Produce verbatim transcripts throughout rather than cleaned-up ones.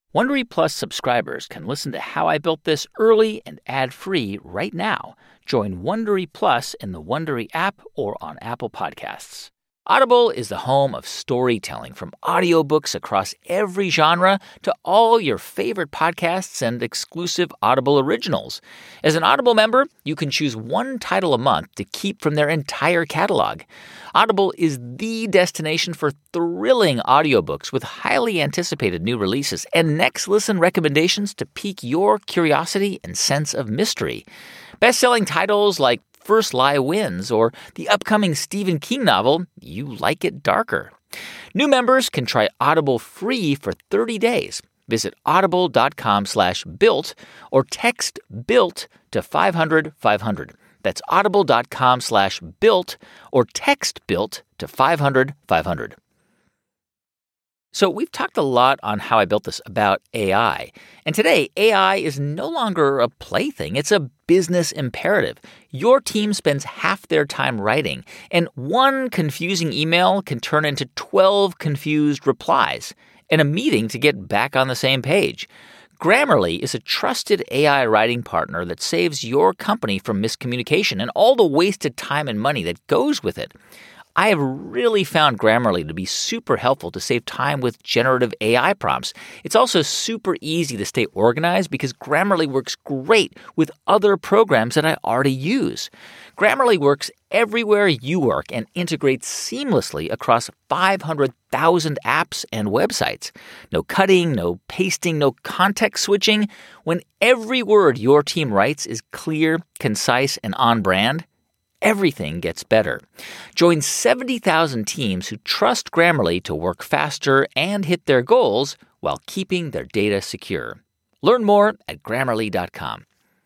Wondery Plus subscribers can listen to How I Built This early and ad-free right now. Join Wondery Plus in the Wondery app or on Apple Podcasts. Audible is the home of storytelling, from audiobooks across every genre to all your favorite podcasts and exclusive Audible originals. As an Audible member, you can choose one title a month to keep from their entire catalog. Audible is the destination for thrilling audiobooks with highly anticipated new releases and next listen recommendations to pique your curiosity and sense of mystery. Best-selling titles like First Lie Wins or the upcoming Stephen King novel, You Like It Darker. New members can try Audible free for thirty days. Visit audible.com slash built or text BUILT to five hundred five hundred. That's audible.com slash built or text BUILT to five hundred five hundred. So we've talked a lot on How I Built This about A I. And today, A I is no longer a plaything. It's a business imperative. Your team spends half their time writing, and one confusing email can turn into twelve confused replies and a meeting to get back on the same page. Grammarly is a trusted A I writing partner that saves your company from miscommunication and all the wasted time and money that goes with it. I have really found Grammarly to be super helpful to save time with generative A I prompts. It's also super easy to stay organized because Grammarly works great with other programs that I already use. Grammarly works everywhere you work and integrates seamlessly across five hundred thousand apps and websites. No cutting, no pasting, no context switching. When every word your team writes is clear, concise, and on brand, everything gets better. Join seventy thousand teams who trust Grammarly to work faster and hit their goals while keeping their data secure. Learn more at Grammarly dot com.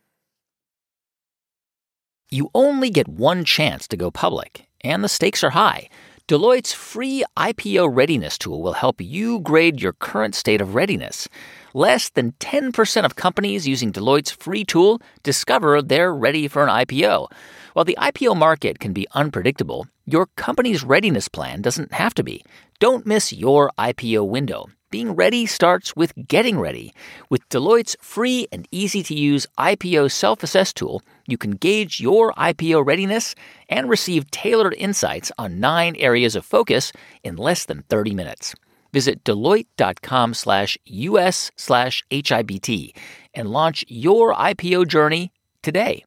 You only get one chance to go public, and the stakes are high. Deloitte's free I P O readiness tool will help you grade your current state of readiness. Less than ten percent of companies using Deloitte's free tool discover they're ready for an I P O. While the I P O market can be unpredictable, your company's readiness plan doesn't have to be. Don't miss your I P O window. Being ready starts with getting ready. With Deloitte's free and easy-to-use I P O self-assess tool, you can gauge your I P O readiness and receive tailored insights on nine areas of focus in less than thirty minutes. Visit Deloitte.com slash US slash HIBT and launch your I P O journey today.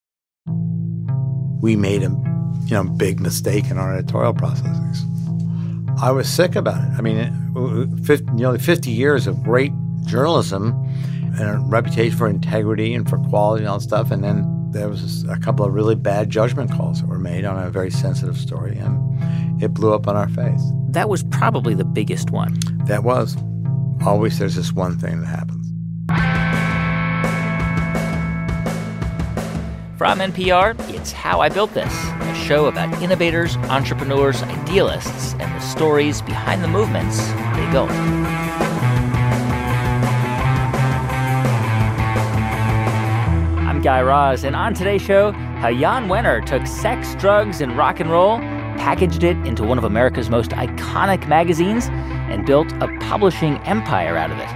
We made a you know, big mistake in our editorial processes. I was sick about it. I mean, fifty, nearly fifty years of great journalism and a reputation for integrity and for quality and all that stuff. And then there was a couple of really bad judgment calls that were made on a very sensitive story, and it blew up on our face. That was probably the biggest one. That was. Always there's this one thing that happens. From N P R, it's How I Built This, a show about innovators, entrepreneurs, idealists, and the stories behind the movements they built. I'm Guy Raz, and on today's show, how Jan Wenner took sex, drugs, and rock and roll, packaged it into one of America's most iconic magazines, and built a publishing empire out of it.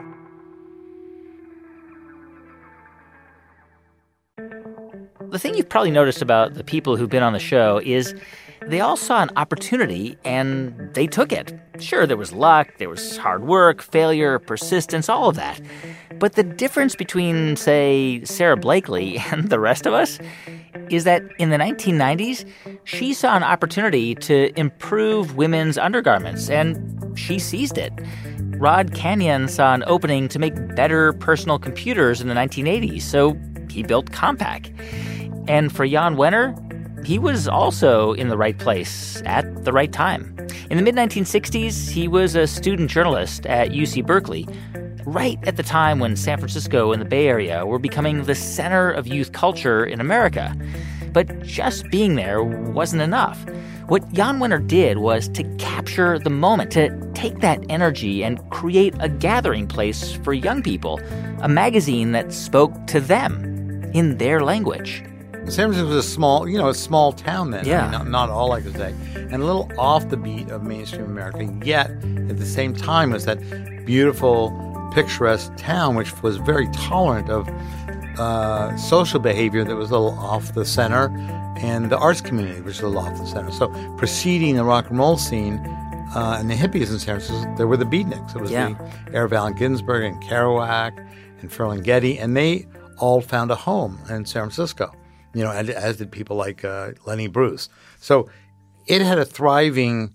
The thing you've probably noticed about the people who've been on the show is they all saw an opportunity and they took it. Sure, there was luck, there was hard work, failure, persistence, all of that. But the difference between, say, Sarah Blakely and the rest of us is that in the nineteen nineties, she saw an opportunity to improve women's undergarments, and she seized it. Rod Kenyon saw an opening to make better personal computers in the nineteen eighties, so he built Compaq. And for Jan Wenner, he was also in the right place at the right time. In the mid nineteen sixties, he was a student journalist at U C Berkeley, right at the time when San Francisco and the Bay Area were becoming the center of youth culture in America. But just being there wasn't enough. What Jan Wenner did was to capture the moment, to take that energy and create a gathering place for young people, a magazine that spoke to them in their language. San Francisco was a small, you know, a small town then. Yeah. I mean, not, not all I could say. And a little off the beat of mainstream America, yet at the same time was that beautiful picturesque town, which was very tolerant of uh, social behavior that was a little off the center, and the arts community, which was a little off the center. So preceding the rock and roll scene uh, and the hippies in San Francisco, there were the beatniks. It was yeah. the Eric Allen Ginsberg and Kerouac and Ferlinghetti, and they all found a home in San Francisco, you know, as, as did people like uh, Lenny Bruce. So it had a thriving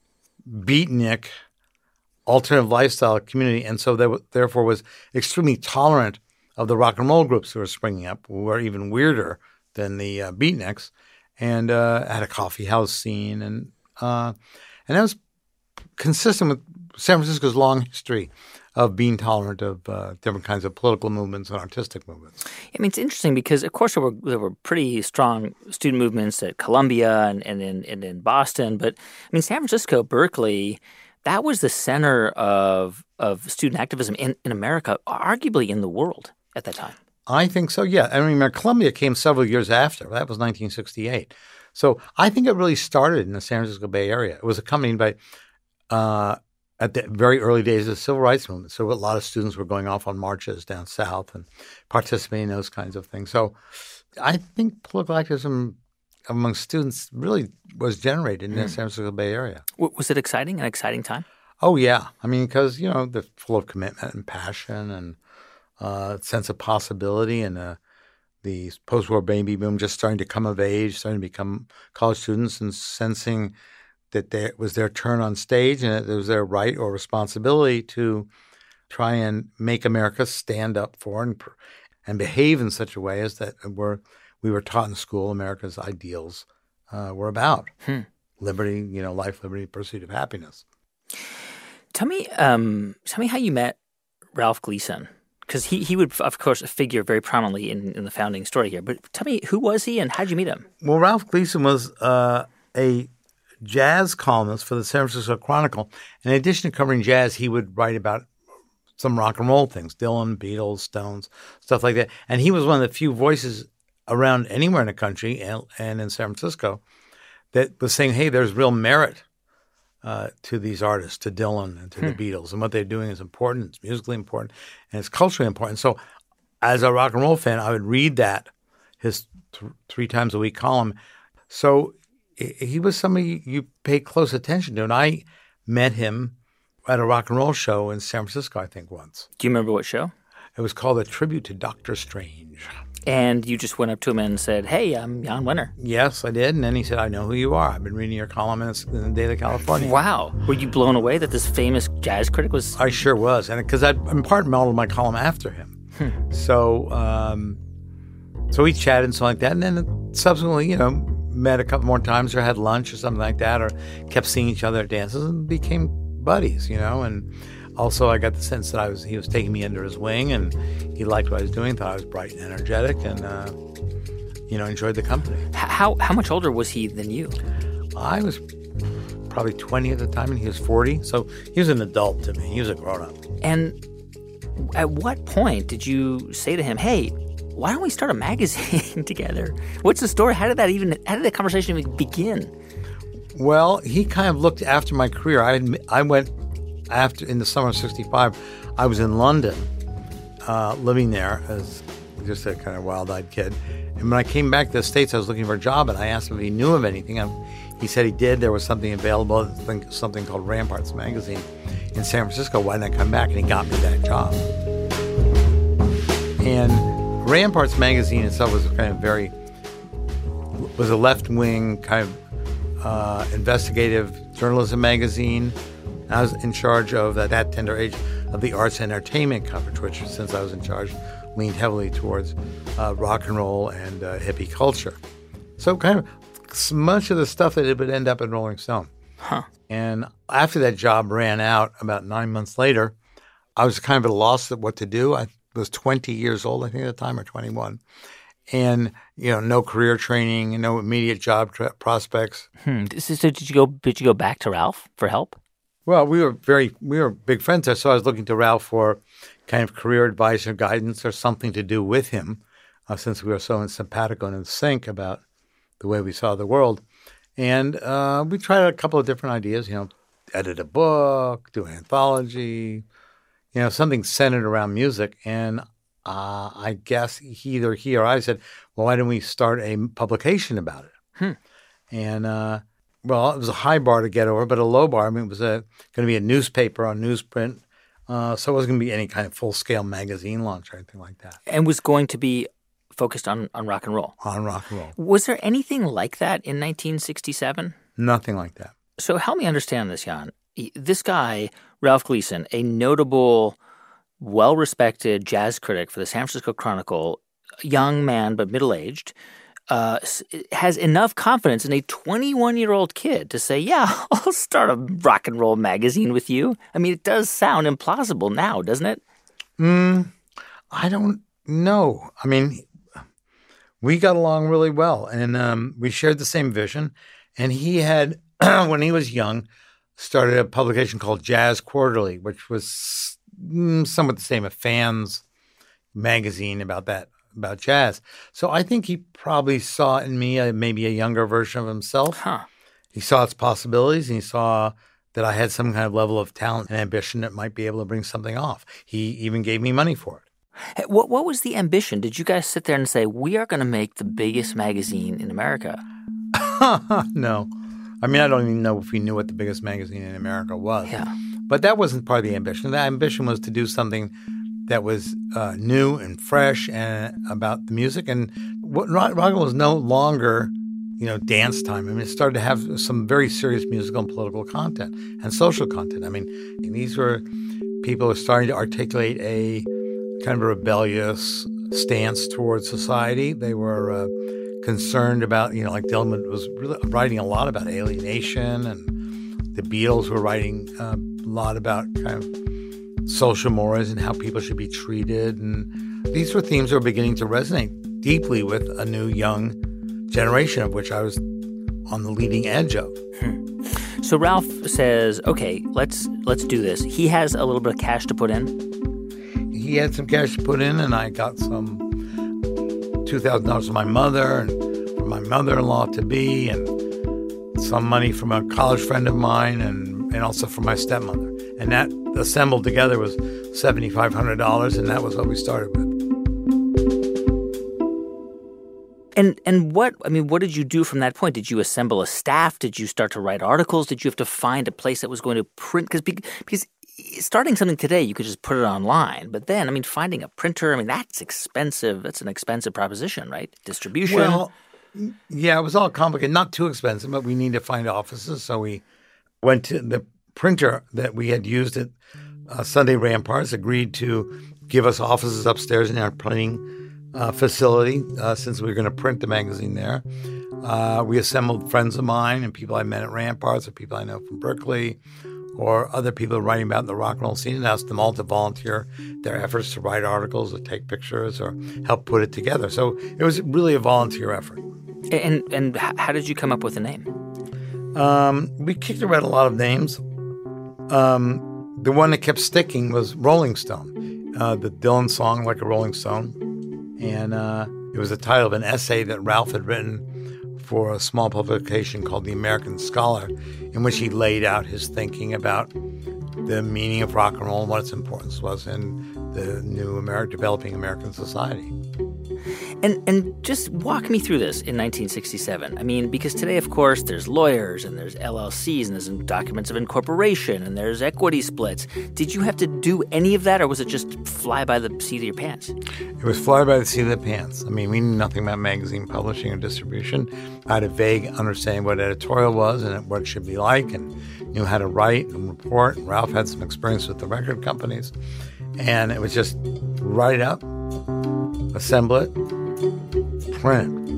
beatnik alternative lifestyle community, and so there, therefore was extremely tolerant of the rock and roll groups who were springing up, who were even weirder than the uh, beatniks, and uh, had a coffee house scene, and uh, and that was consistent with San Francisco's long history of being tolerant of uh, different kinds of political movements and artistic movements. I mean, it's interesting because, of course, there were there were pretty strong student movements at Columbia and, and, in, and in Boston, but I mean, San Francisco, Berkeley, that was the center of of student activism in, in America, arguably in the world at that time. I think so, yeah. I mean, Columbia came several years after. That was nineteen sixty-eight. So I think it really started in the San Francisco Bay Area. It was accompanied by, uh, at the very early days of the Civil Rights Movement. So a lot of students were going off on marches down south and participating in those kinds of things. So I think political activism among students really was generated in mm. the San Francisco Bay Area. Was it exciting, an exciting time? Oh, yeah. I mean, because, you know, they're full of commitment and passion and uh, sense of possibility, and uh, the post-war baby boom just starting to come of age, starting to become college students and sensing that they, it was their turn on stage and it was their right or responsibility to try and make America stand up for and, and behave in such a way as that we're, we were taught in school America's ideals uh, were about. Hmm. Liberty, you know, life, liberty, pursuit of happiness. Tell me, um, tell me how you met Ralph Gleason, because he, he would, of course, figure very prominently in, in the founding story here. But tell me, who was he and how did you meet him? Well, Ralph Gleason was uh, a jazz columnist for the San Francisco Chronicle. In addition to covering jazz, he would write about some rock and roll things, Dylan, Beatles, Stones, stuff like that. And he was one of the few voices around anywhere in the country and, and in San Francisco that was saying, hey, there's real merit uh, to these artists, to Dylan and to hmm. the Beatles. And what they're doing is important. It's musically important and it's culturally important. So as a rock and roll fan, I would read that, his th- three times a week column. So he was somebody you pay close attention to. And I met him at a rock and roll show in San Francisco, I think, once. Do you remember what show? It was called A Tribute to Doctor Strange. And you just went up to him and said, hey, I'm Jan Wenner. Yes, I did. And then he said, I know who you are. I've been reading your column in the Daily Californian. Wow. Were you blown away that this famous jazz critic was? I sure was. And because I, in part, modeled my column after him. Hmm. So, um, so we chatted and something like that. And then subsequently, you know, met a couple more times or had lunch or something like that, or kept seeing each other at dances and became buddies, you know. And also I got the sense that I was he was taking me under his wing and he liked what I was doing, thought I was bright and energetic, and, uh, you know, enjoyed the company. How how much older was he than you? I was probably twenty at the time and he was forty. So he was an adult to me. He was a grown-up. And at what point did you say to him, hey, why don't we start a magazine together? What's the story? How did that even, how did that conversation even begin? Well, he kind of looked after my career. I I went after, in the summer of sixty-five, I was in London, uh, living there as just a kind of wild-eyed kid. And when I came back to the States, I was looking for a job, and I asked him if he knew of anything. And he said he did. There was something available, something called Ramparts Magazine in San Francisco. Why didn't I come back? And he got me that job. And Ramparts Magazine itself was kind of very, was a left-wing kind of uh, investigative journalism magazine. I was in charge of, at that tender age, of the arts and entertainment coverage, which, since I was in charge, leaned heavily towards uh, rock and roll and uh, hippie culture. So kind of much of the stuff that it would end up in Rolling Stone. Huh. And after that job ran out, about nine months later, I was kind of at a loss at what to do. I was twenty years old, I think, at the time, or twenty-one. And, you know, no career training, no immediate job tra- prospects. Hmm. So did you go, did you go back to Ralph for help? Well, we were very, we were big friends there, so I was looking to Ralph for kind of career advice or guidance or something to do with him, uh, since we were so simpatico and in sync about the way we saw the world. And uh, we tried a couple of different ideas, you know, edit a book, do an anthology, you know, something centered around music. And uh, I guess he, either he or I said, well, why don't we start a publication about it? Hmm. And, uh, well, it was a high bar to get over, but a low bar. I mean, it was going to be a newspaper on newsprint. Uh, so it wasn't going to be any kind of full-scale magazine launch or anything like that. And was going to be focused on, on rock and roll. On rock and roll. Was there anything like that in nineteen sixty-seven? Nothing like that. So help me understand this, Jan. This guy, Ralph Gleason, a notable, well-respected jazz critic for the San Francisco Chronicle, young man but middle-aged, uh, has enough confidence in a twenty-one-year-old kid to say, yeah, I'll start a rock and roll magazine with you. I mean, it does sound implausible now, doesn't it? Mm, I don't know. I mean, we got along really well, and um, we shared the same vision. And he had, when he was young, started a publication called Jazz Quarterly, which was mm, somewhat the same, a fans magazine about that. about jazz. So I think he probably saw in me a, maybe a younger version of himself. Huh. He saw its possibilities, and he saw that I had some kind of level of talent and ambition that might be able to bring something off. He even gave me money for it. What what was the ambition? Did you guys sit there and say, we are going to make the biggest magazine in America? No. I mean, I don't even know if we knew what the biggest magazine in America was. Yeah. But that wasn't part of the ambition. The ambition was to do something that was uh, new and fresh and about the music. And what rock and roll was no longer, you know, dance time. I mean, it started to have some very serious musical and political content and social content. I mean, these were people who were starting to articulate a kind of a rebellious stance towards society. They were uh, concerned about, you know, like Dylan was really writing a lot about alienation, and the Beatles were writing uh, a lot about kind of social mores and how people should be treated. And these were themes that were beginning to resonate deeply with a new young generation, of which I was on the leading edge of. Hmm. So Ralph says, okay, let's let's do this. He has a little bit of cash to put in. He had some cash to put in, and I got some two thousand dollars from my mother and from my mother-in-law to be, and some money from a college friend of mine, and, and also from my stepmother. And that assembled together was seven thousand five hundred dollars, and that was what we started with. And and what, I mean, what did you do from that point? Did you assemble a staff? Did you start to write articles? Did you have to find a place that was going to print? Because because starting something today, you could just put it online. But then, I mean, finding a printer, I mean, that's expensive. That's an expensive proposition, right? Distribution. Well, yeah, it was all complicated. Not too expensive, but we needed to find offices. So we went to the printer that we had used at uh, Sunday Ramparts, agreed to give us offices upstairs in our printing uh, facility uh, since we were going to print the magazine there. Uh, we assembled friends of mine and people I met at Ramparts, or people I know from Berkeley, or other people writing about the rock and roll scene, and asked them all to volunteer their efforts to write articles or take pictures or help put it together. So it was really a volunteer effort. And and how did you come up with the name? Um, we kicked around a lot of names. Um, the one that kept sticking was Rolling Stone, uh, the Dylan song, Like a Rolling Stone. And uh, it was the title of an essay that Ralph had written for a small publication called The American Scholar, in which he laid out his thinking about the meaning of rock and roll and what its importance was in the new Ameri- developing American society. And and just walk me through this in nineteen sixty-seven. I mean, because today, of course, there's lawyers and there's L L Cs and there's documents of incorporation and there's equity splits. Did you have to do any of that, or was it just fly by the seat of your pants? It was fly by the seat of the pants. I mean, we knew nothing about magazine publishing or distribution. I had a vague understanding what editorial was and what it should be like, and knew how to write and report. And Ralph had some experience with the record companies. And it was just write it up, assemble it, print it.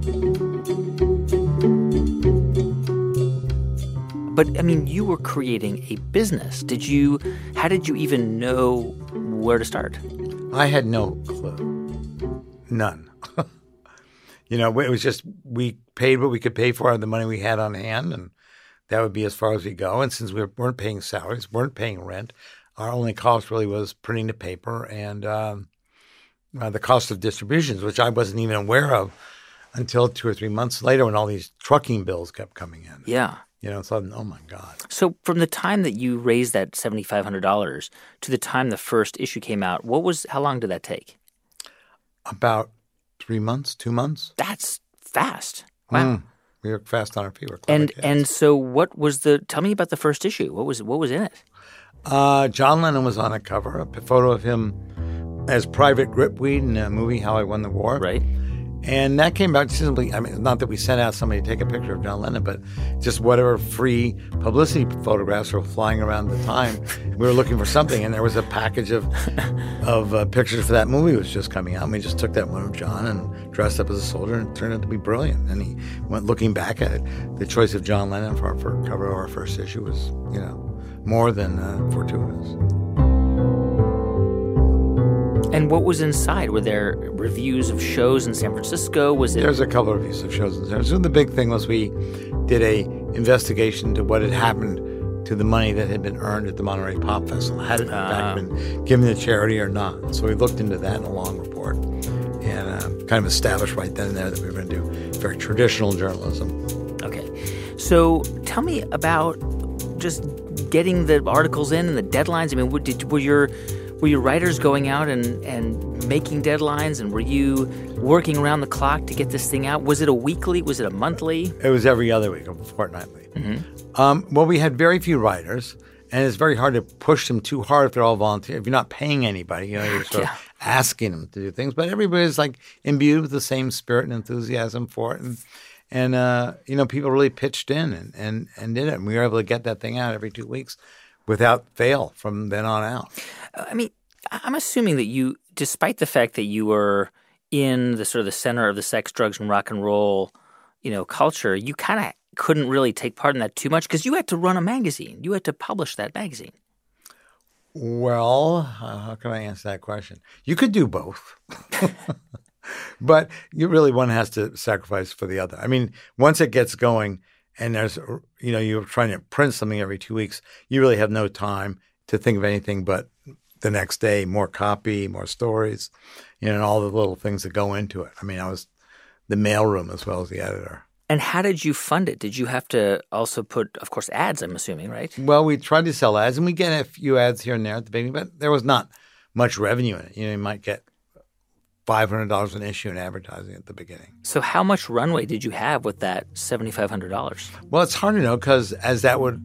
But, I mean, you were creating a business. Did you, how did you even know where to start? I had no clue. None. You know, it was just, we paid what we could pay for out of the money we had on hand, and that would be as far as we go. And since we weren't paying salaries, weren't paying rent, our only cost really was printing the paper and um, uh, the cost of distributions, which I wasn't even aware of until two or three months later when all these trucking bills kept coming in. Yeah. You know, so oh my God. So from the time that you raised that seven thousand five hundred dollars to the time the first issue came out, what was how long did that take? About three months, two months. That's fast. Wow. Mm, we were fast on our feet. We're clever And kids. and so what was the tell me about the first issue. What was what was in it? Uh, John Lennon was on a cover, a photo of him as Private Gripweed in a movie, How I Won the War. Right. And that came out simply, I mean, not that we sent out somebody to take a picture of John Lennon, but just whatever free publicity photographs were flying around at the time. We were looking for something, and there was a package of of uh, pictures for that movie was just coming out. And we just took that one of John and dressed up as a soldier, and it turned out to be brilliant. And he went looking back at it. The choice of John Lennon for our for cover of our first issue was, you know, more than uh, fortuitous. And what was inside? Were there reviews of shows in San Francisco? Was it? There's a couple of reviews of shows in San Francisco. The big thing was we did a investigation into what had happened to the money that had been earned at the Monterey Pop Festival. Had it in fact been given to charity or not? So we looked into that in a long report and uh, kind of established right then and there that we were going to do very traditional journalism. Okay. So tell me about just getting the articles in and the deadlines. I mean, what did, were your were your writers going out and, and making deadlines, and were you working around the clock to get this thing out? Was it a weekly? Was it a monthly? It was every other week, fortnightly. Mm-hmm. Um, well, we had very few writers, and it's very hard to push them too hard if they're all volunteer. If you're not paying anybody, you know, you're sort Yeah. of asking them to do things. But everybody's like imbued with the same spirit and enthusiasm for it, and and uh, you know, people really pitched in and, and and did it, and we were able to get that thing out every two weeks without fail from then on out. I mean, I'm assuming that you, despite the fact that you were in the sort of the center of the sex, drugs, and rock and roll, you know, culture, you kind of couldn't really take part in that too much because you had to run a magazine. You had to publish that magazine. Well, uh, how can I answer that question? You could do both. But you really, one has to sacrifice for the other. I mean, once it gets going and there's, you know, you're trying to print something every two weeks, you really have no time to think of anything but the next day, more copy, more stories, you know, and all the little things that go into it. I mean, I was the mailroom as well as the editor. And how did you fund it? Did you have to also put, of course, ads, I'm assuming, right? Well, we tried to sell ads, and we get a few ads here and there at the beginning, but there was not much revenue in it. You know, you might get five hundred dollars an issue in advertising at the beginning. So how much runway did you have with that seven thousand five hundred dollars? Well, it's hard to know because as that would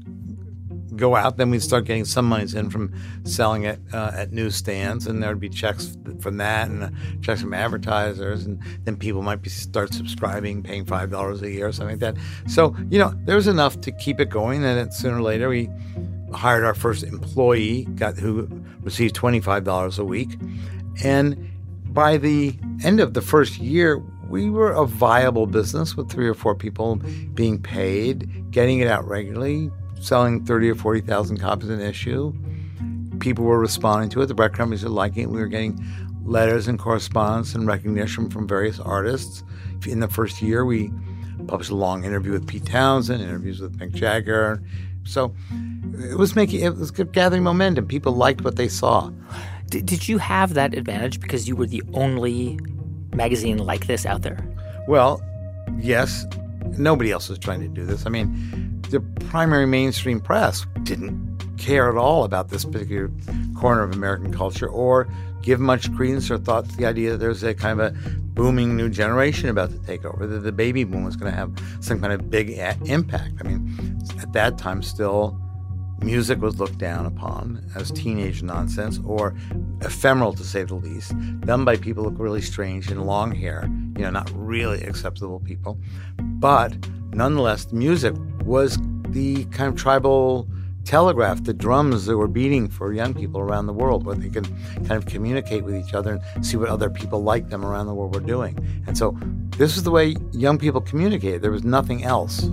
go out, then we'd start getting some monies in from selling it uh, at newsstands, and there would be checks from that and uh, checks from advertisers, and then people might be start subscribing, paying five dollars a year or something like that. So, you know, there was enough to keep it going, and then sooner or later we hired our first employee got who received twenty-five dollars a week. And by the end of the first year, we were a viable business with three or four people being paid, getting it out regularly, selling thirty or forty thousand copies an issue. People were responding to it. The record companies were liking it. We were getting letters and correspondence and recognition from various artists. In the first year, we published a long interview with Pete Townsend, interviews with Mick Jagger. So it was making it was gathering momentum. People liked what they saw. Did, did you have that advantage because you were the only magazine like this out there? Well, yes. Nobody else was trying to do this. I mean, the primary mainstream press didn't care at all about this particular corner of American culture or give much credence or thought to the idea that there's a kind of a booming new generation about to take over, that the baby boom was going to have some kind of big a- impact. I mean, at that time still, music was looked down upon as teenage nonsense or ephemeral, to say the least, done by people who look really strange in long hair, you know, not really acceptable people. But nonetheless, music was the kind of tribal telegraph, the drums that were beating for young people around the world, where they could kind of communicate with each other and see what other people like them around the world were doing. And so this is the way young people communicated. There was nothing else.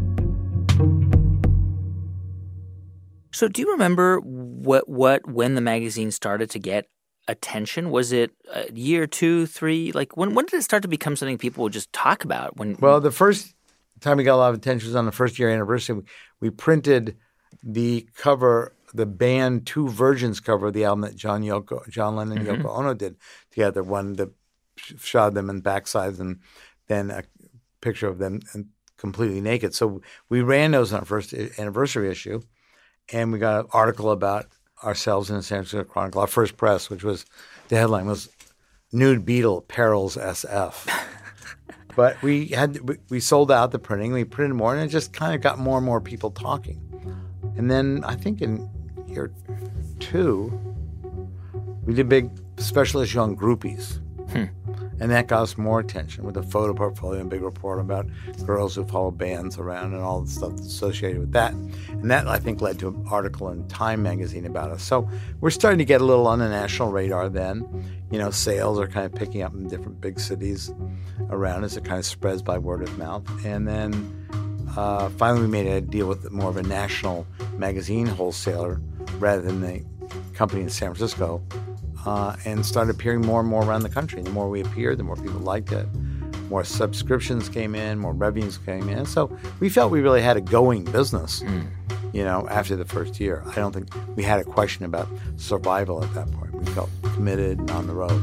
So do you remember what, what when the magazine started to get attention? Was it a year, two, three? Like when when did it start to become something people would just talk about? When Well, the first time we got a lot of attention was on the first year anniversary. We, we printed the cover, the band Two Virgins cover of the album that John Yoko, John Lennon and Mm-hmm. Yoko Ono did together. One that shot them in backsides and then a picture of them and completely naked. So we ran those on our first anniversary issue, and we got an article about ourselves in the San Francisco Chronicle, our first press, which was, the headline was Nude Beetle Perils S F. But we had we, we sold out the printing. We printed more, and it just kind of got more and more people talking. And then I think in year two, we did a big special issue on groupies. Hmm. And that got us more attention with a photo portfolio and a big report about girls who follow bands around and all the stuff associated with that. And that, I think, led to an article in Time magazine about us. So we're starting to get a little on the national radar then. You know, sales are kind of picking up in different big cities around us. It kind of spreads by word of mouth. And then uh, finally we made a deal with more of a national magazine wholesaler rather than the company in San Francisco. Uh, and started appearing more and more around the country. The more we appeared, the more people liked it. More subscriptions came in, more revenues came in. So we felt we really had a going business, mm. you know, after the first year. I don't think we had a question about survival at that point. We felt committed and on the road.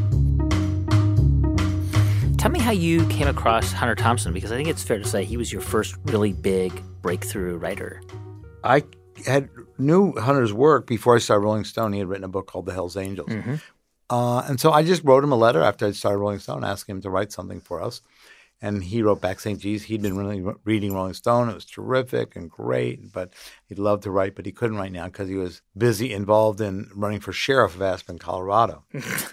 Tell me how you came across Hunter Thompson, because I think it's fair to say he was your first really big breakthrough writer. I had knew Hunter's work before I started Rolling Stone. He had written a book called The Hells Angels. Mm-hmm. Uh, and so I just wrote him a letter after I started Rolling Stone, asking him to write something for us. And he wrote back saying, geez, he'd been really reading Rolling Stone. It was terrific and great, but he'd love to write, but he couldn't right now because he was busy involved in running for sheriff of Aspen, Colorado.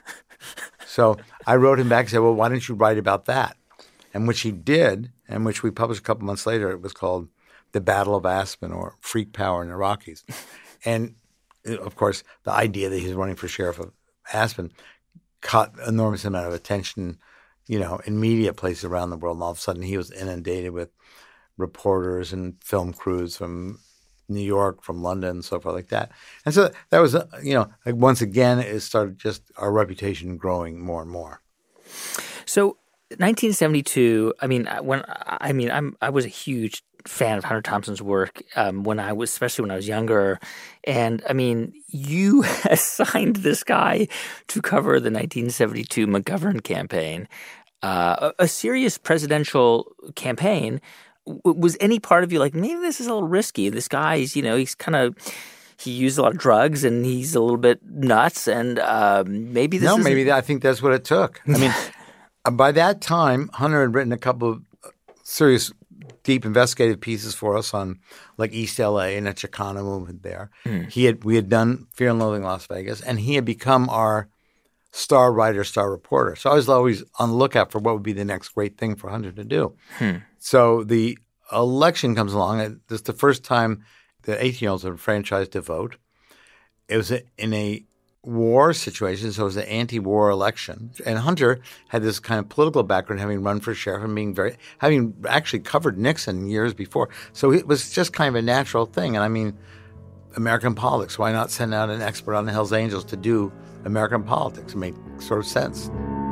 So I wrote him back and said, well, why don't you write about that? And which he did, and which we published a couple months later. It was called The Battle of Aspen, or Freak Power in the Rockies. And, of course, the idea that he was running for sheriff of Aspen caught an enormous amount of attention, you know, in media places around the world. And all of a sudden he was inundated with reporters and film crews from New York, from London, and so forth like that. And so that was, you know, like once again, it started just our reputation growing more and more. So nineteen seventy-two, I mean, when I mean, I'm I was a huge fan of Hunter Thompson's work um, when I was, especially when I was younger. And I mean, you assigned this guy to cover the nineteen seventy-two McGovern campaign, uh, a, a serious presidential campaign. W- was any part of you like, maybe this is a little risky? This guy's, you know, he's kind of, he used a lot of drugs and he's a little bit nuts, and uh, maybe this No, isn't... maybe I think that's what it took. I mean, by that time, Hunter had written a couple of serious deep investigative pieces for us on like East L A and the Chicano movement there. Mm. He had we had done Fear and Loathing in Las Vegas, and he had become our star writer, star reporter. So I was always on the lookout for what would be the next great thing for Hunter to do. Hmm. So the election comes along. And this is the first time that eighteen-year-olds are franchised to vote. It was in a war situation, so it was an anti-war election. And Hunter had this kind of political background, having run for sheriff and being very, having actually covered Nixon years before. So it was just kind of a natural thing. And I mean, American politics, why not send out an expert on the Hells Angels to do American politics? It made sort of sense.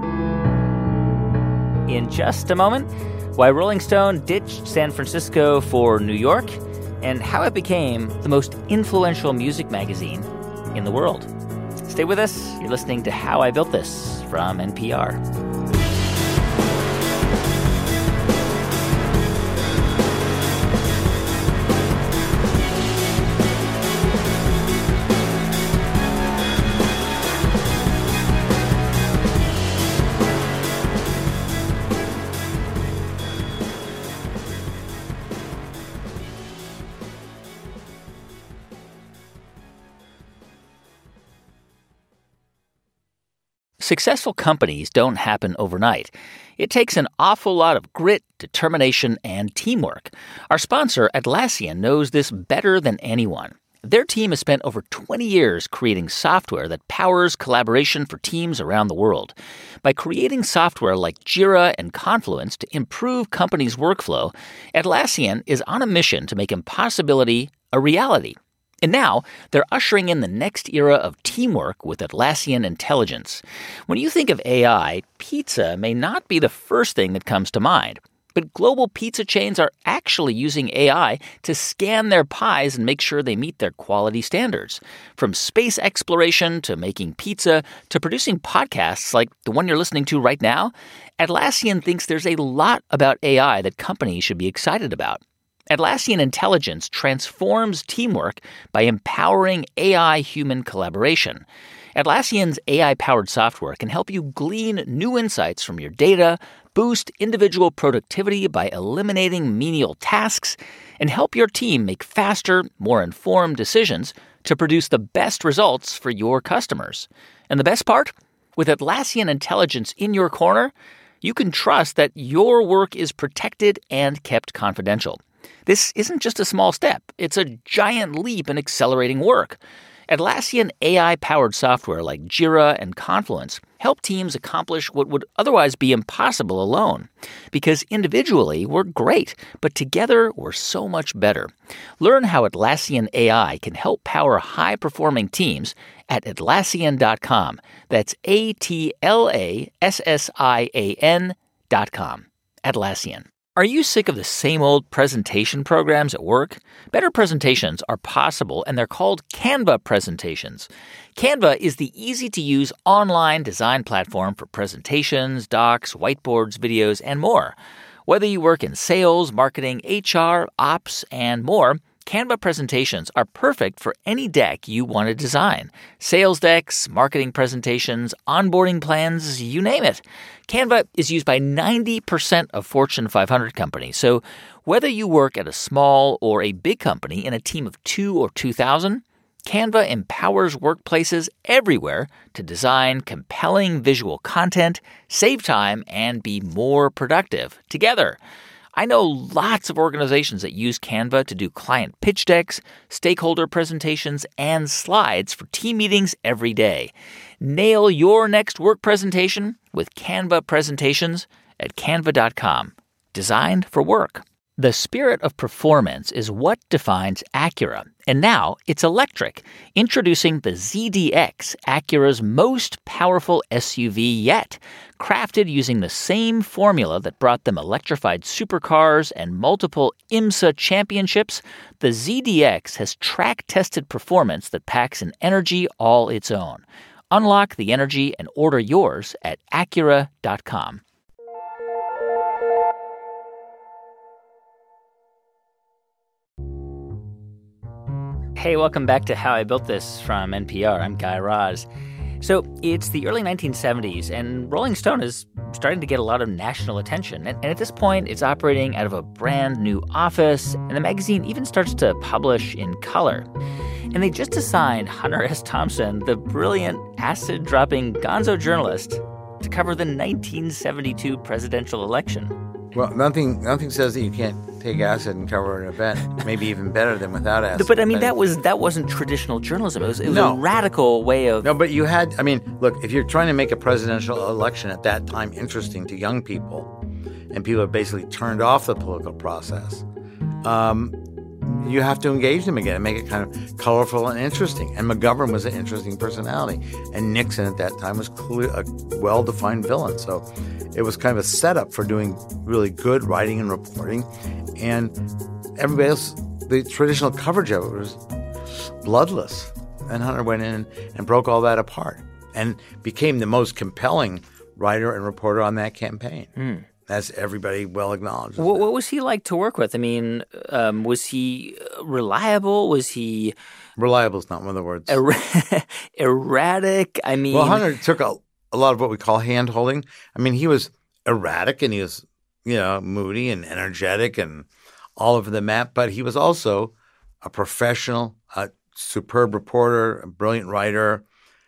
In just a moment, why Rolling Stone ditched San Francisco for New York, and how it became the most influential music magazine in the world. Stay with us. You're listening to How I Built This from N P R. Successful companies don't happen overnight. It takes an awful lot of grit, determination, and teamwork. Our sponsor, Atlassian, knows this better than anyone. Their team has spent over twenty years creating software that powers collaboration for teams around the world. By creating software like Jira and Confluence to improve companies' workflow, Atlassian is on a mission to make impossibility a reality. And now, they're ushering in the next era of teamwork with Atlassian Intelligence. When you think of A I, pizza may not be the first thing that comes to mind. But global pizza chains are actually using A I to scan their pies and make sure they meet their quality standards. From space exploration to making pizza to producing podcasts like the one you're listening to right now, Atlassian thinks there's a lot about A I that companies should be excited about. Atlassian Intelligence transforms teamwork by empowering A I-human collaboration. Atlassian's A I-powered software can help you glean new insights from your data, boost individual productivity by eliminating menial tasks, and help your team make faster, more informed decisions to produce the best results for your customers. And the best part? With Atlassian Intelligence in your corner, you can trust that your work is protected and kept confidential. This isn't just a small step. It's a giant leap in accelerating work. Atlassian A I-powered software like Jira and Confluence help teams accomplish what would otherwise be impossible alone. Because individually, we're great, but together, we're so much better. Learn how Atlassian A I can help power high-performing teams at Atlassian dot com. That's A T L A S S I A N dot com. Atlassian. Are you sick of the same old presentation programs at work? Better presentations are possible, and they're called Canva presentations. Canva is the easy-to-use online design platform for presentations, docs, whiteboards, videos, and more. Whether you work in sales, marketing, H R, ops, and more, Canva presentations are perfect for any deck you want to design. Sales decks, marketing presentations, onboarding plans, you name it. Canva is used by ninety percent of Fortune five hundred companies. So whether you work at a small or a big company in a team of two or two thousand, Canva empowers workplaces everywhere to design compelling visual content, save time, and be more productive together. I know lots of organizations that use Canva to do client pitch decks, stakeholder presentations, and slides for team meetings every day. Nail your next work presentation with Canva presentations at canva dot com. Designed for work. The spirit of performance is what defines Acura, and now it's electric. Introducing the Z D X, Acura's most powerful S U V yet. Crafted using the same formula that brought them electrified supercars and multiple IMSA championships, the Z D X has track-tested performance that packs an energy all its own. Unlock the energy and order yours at acura dot com. Hey, welcome back to How I Built This from N P R. I'm Guy Raz. So it's the early nineteen seventies, and Rolling Stone is starting to get a lot of national attention. And, and at this point, it's operating out of a brand new office, and the magazine even starts to publish in color. And they just assigned Hunter S. Thompson, the brilliant acid-dropping gonzo journalist, to cover the nineteen seventy-two presidential election. Well, nothing nothing says that you can't take acid and cover an event. Maybe even better than without acid. But I mean, that was that wasn't traditional journalism. It was, it was no. a radical way of... No, but you had... I mean, look, if you're trying to make a presidential election at that time interesting to young people, and people have basically turned off the political process, um, you have to engage them again and make it kind of colorful and interesting. And McGovern was an interesting personality. And Nixon at that time was clear, a well-defined villain. So it was kind of a setup for doing really good writing and reporting. And everybody else, the traditional coverage of it was bloodless. And Hunter went in and broke all that apart and became the most compelling writer and reporter on that campaign. Mm. As everybody well acknowledged. What, what was he like to work with? I mean, um, was he reliable? Was he... Reliable is not one of the words. Er- erratic? I mean... Well, Hunter took a, a lot of what we call hand-holding. I mean, he was erratic and he was, you know, moody and energetic and all over the map. But he was also a professional, a superb reporter, a brilliant writer,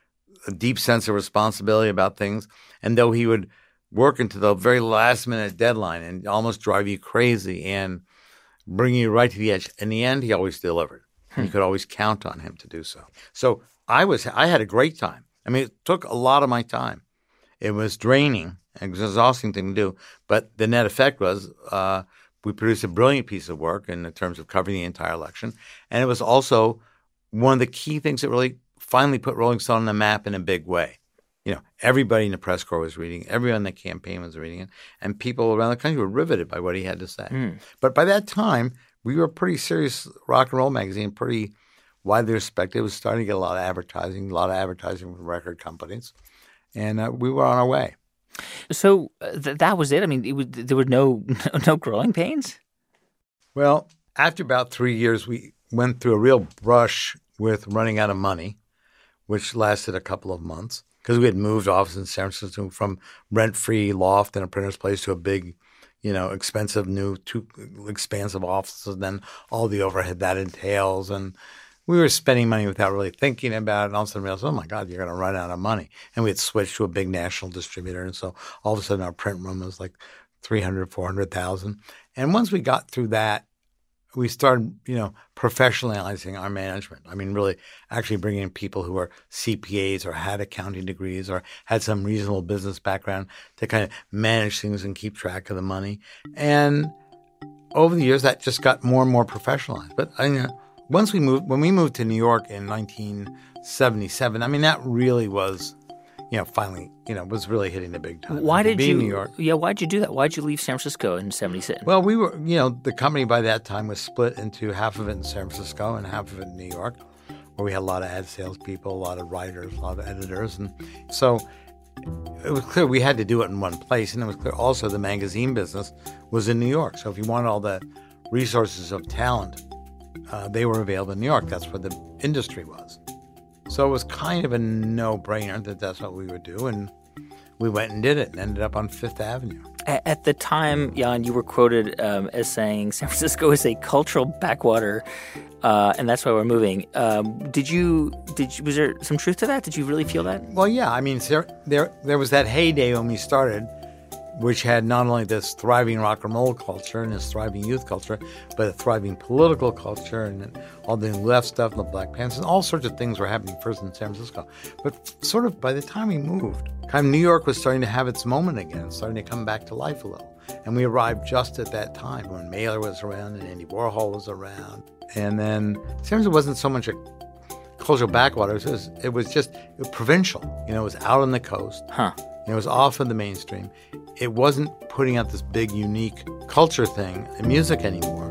a deep sense of responsibility about things. And though he would... work into the very last minute deadline and almost drive you crazy and bring you right to the edge. In the end, he always delivered. Hmm. You could always count on him to do so. So I was, I had a great time. I mean, it took a lot of my time. It was draining. It was an exhausting thing to do. But the net effect was uh, we produced a brilliant piece of work in terms of covering the entire election. And it was also one of the key things that really finally put Rolling Stone on the map in a big way. you know, everybody in the press corps was reading it. Everyone in the campaign was reading it. And people around the country were riveted by what he had to say. Mm. But by that time, we were a pretty serious rock and roll magazine, pretty widely respected. It was starting to get a lot of advertising, a lot of advertising from record companies. And uh, we were on our way. So uh, th- that was it? I mean, it was, there were no, no growing pains? Well, after about three years, we went through a real brush with running out of money, which lasted a couple of months because we had moved offices in San Francisco from rent-free loft and a printer's place to a big, you know, expensive new, too expansive offices, and then all the overhead that entails. And we were spending money without really thinking about it. And all of a sudden we realized, oh, my God, you're going to run out of money. And we had switched to a big national distributor. And so all of a sudden our print room was like three hundred, four hundred thousand. And once we got through that, we started, you know, professionalizing our management. I mean, really actually bringing in people who were C P As or had accounting degrees or had some reasonable business background to kind of manage things and keep track of the money. And over the years, that just got more and more professionalized. But I mean, once we moved, when we moved to New York in nineteen seventy-seven, I mean, that really was, you know, finally, you know, was really hitting the big time. Why did you? New York. Yeah, why did you do that? Why did you leave San Francisco in seventy-six? Well, we were, you know, the company by that time was split into half of it in San Francisco and half of it in New York, where we had a lot of ad salespeople, a lot of writers, a lot of editors, and so it was clear we had to do it in one place, and it was clear also the magazine business was in New York. So if you wanted all the resources of talent, uh, they were available in New York. That's where the industry was. So it was kind of a no-brainer that that's what we would do, and we went and did it and ended up on Fifth Avenue. At the time, Jan, you were quoted um, as saying San Francisco is a cultural backwater, uh, and that's why we're moving. Um, did you? Did you, was there some truth to that? Did you really feel that? Well, yeah. I mean, there there there was that heyday when we started, which had not only this thriving rock and roll culture and this thriving youth culture, but a thriving political culture and all the left stuff and the Black Panthers and all sorts of things were happening first in San Francisco. But sort of by the time we moved, kind of New York was starting to have its moment again, starting to come back to life a little. And we arrived just at that time when Mailer was around and Andy Warhol was around. And then San Francisco wasn't so much a cultural backwater. It was, it was just it was provincial. You know, it was out on the coast. Huh. It was off of the mainstream. It wasn't putting out this big, unique culture thing in music anymore.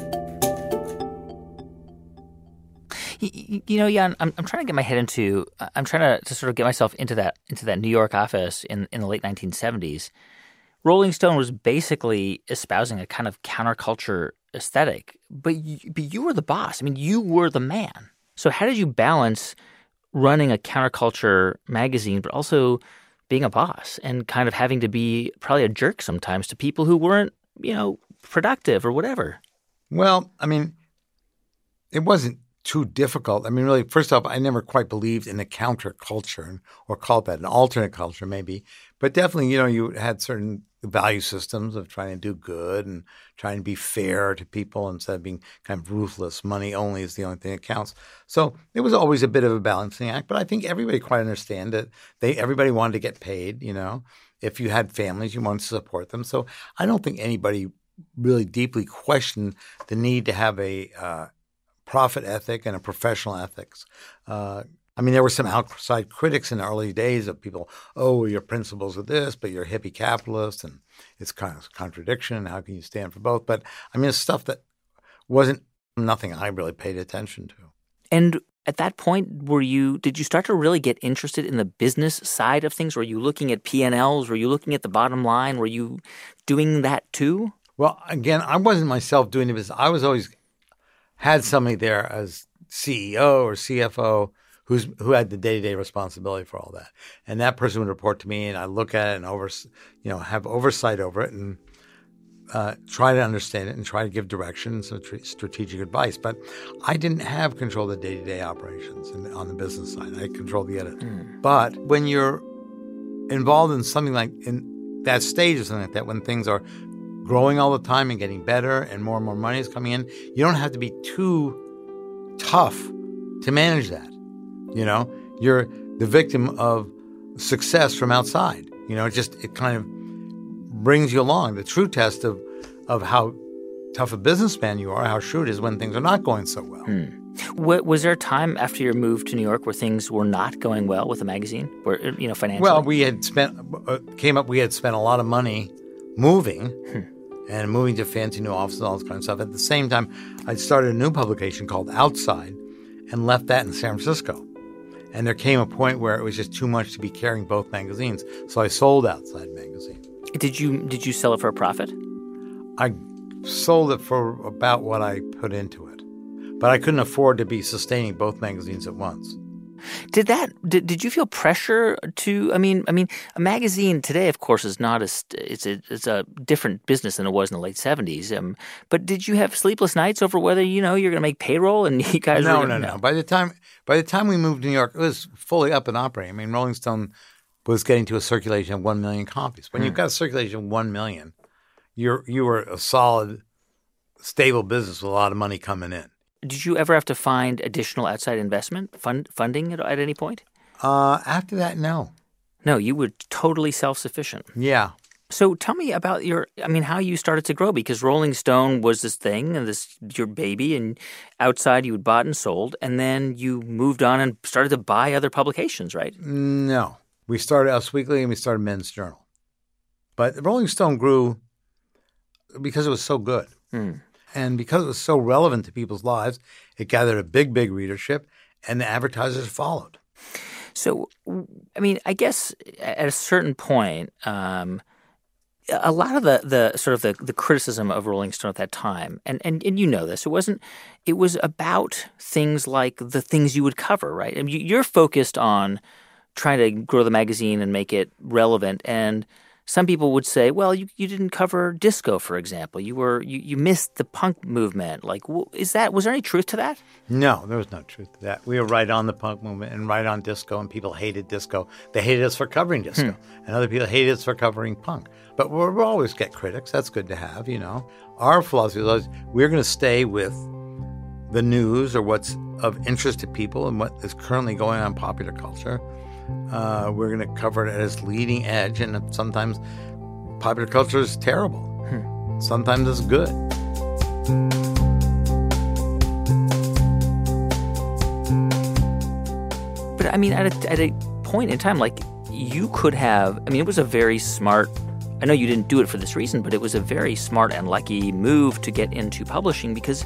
You, you know, Jan, I'm, I'm trying to get my head into. I'm trying to, to sort of get myself into that into that New York office in, in the late nineteen seventies. Rolling Stone was basically espousing a kind of counterculture aesthetic, but you, but you were the boss. I mean, you were the man. So how did you balance running a counterculture magazine, but also being a boss and kind of having to be probably a jerk sometimes to people who weren't, you know, productive or whatever? Well, I mean, it wasn't too difficult. I mean, really, first off, I never quite believed in the counterculture, or called that an alternate culture maybe. But definitely, you know, you had certain value systems of trying to do good and trying to be fair to people instead of being kind of ruthless. Money only is the only thing that counts. So it was always a bit of a balancing act. But I think everybody quite understand that they everybody wanted to get paid, you know. If you had families, you wanted to support them. So I don't think anybody really deeply questioned the need to have a uh, profit ethic and a professional ethics. Uh, I mean, there were some outside critics in the early days of people, oh, your principles are this, but you're a hippie capitalist, and it's kind of a contradiction, and how can you stand for both? But, I mean, it's stuff that wasn't nothing I really paid attention to. And at that point, were you did you start to really get interested in the business side of things? Were you looking at P and L's? Were you looking at the bottom line? Were you doing that too? Well, again, I wasn't myself doing the business. I was always had somebody there as C E O or C F O who's who had the day-to-day responsibility for all that. And that person would report to me, and I look at it and over, you know, have oversight over it and uh, try to understand it and try to give direction and some strategic advice. But I didn't have control of the day-to-day operations in, on the business side. I controlled the edit. Mm. But when you're involved in something like in that stage or something like that, when things are growing all the time and getting better and more and more money is coming in, you don't have to be too tough to manage that. You know, you're the victim of success from outside. You know, it just it kind of brings you along. The true test of of how tough a businessman you are, how shrewd is when things are not going so well. Hmm. What, was there a time after your move to New York where things were not going well with the magazine, where, you know, financially? Well, we had spent, uh, came up, we had spent a lot of money moving hmm. and moving to fancy new offices and all this kind of stuff. At the same time, I started a new publication called Outside and left that in San Francisco. And there came a point where it was just too much to be carrying both magazines. So I sold Outside magazine. Did you did you sell it for a profit? I sold it for about what I put into it. But I couldn't afford to be sustaining both magazines at once. Did that did, did you feel pressure to I mean I mean a magazine today, of course, is not as it's a it's a different business than it was in the late seventies. Um, but did you have sleepless nights over whether, you know, you're going to make payroll and you guys no were gonna, no no no by the time by the time we moved to New York, it was fully up and operating. I mean, Rolling Stone was getting to a circulation of one million copies. When hmm. you've got a circulation of one million, you're you were a solid, stable business with a lot of money coming in. Did you ever have to find additional outside investment, fund, funding at, at any point? Uh, after that, no. No, you were totally self-sufficient. Yeah. So tell me about your, I mean, how you started to grow, because Rolling Stone was this thing and this your baby, and Outside you had bought and sold, and then you moved on and started to buy other publications, right? No. We started Us Weekly and we started Men's Journal. But Rolling Stone grew because it was so good. Hmm. And because it was so relevant to people's lives, it gathered a big, big readership, and the advertisers followed. So, I mean, I guess at a certain point, um, a lot of the, the sort of the, the criticism of Rolling Stone at that time, and, and, and you know this, it wasn't – it was about things like the things you would cover, right? I mean, you're focused on trying to grow the magazine and make it relevant, and – some people would say, well, you, you didn't cover disco, for example. You were you, you missed the punk movement. Like, is that was there any truth to that? No, there was no truth to that. We were right on the punk movement and right on disco, and people hated disco. They hated us for covering disco, hmm. and other people hated us for covering punk. But we'll, we'll always get critics. That's good to have, you know. Our philosophy was we're going to stay with the news or what's of interest to people and what is currently going on in popular culture. Uh, we're going to cover it as leading edge, and sometimes popular culture is terrible. Hmm. Sometimes it's good. But I mean, at a, at a point in time, like you could have, I mean, it was a very smart, I know you didn't do it for this reason, but it was a very smart and lucky move to get into publishing, because